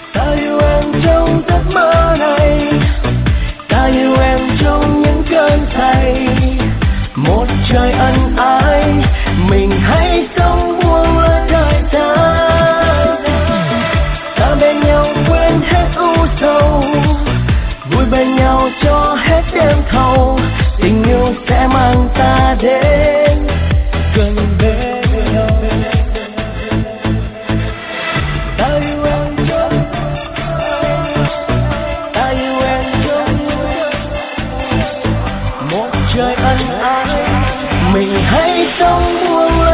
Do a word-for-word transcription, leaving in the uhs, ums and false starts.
Ta yêu em trong giấc mơ này, ta yêu em trong những cơn say. Một trời ân ái, mình hãy sống buông lơi thời gian. Ta bên nhau quên hết u sầu, vui bên nhau cho hết đêm thâu. Tình yêu sẽ mang ta đến gần bên nhau. Ta yêu em trong, ta yêu em trong một trời ân ái, mình hãy sống buông lơi.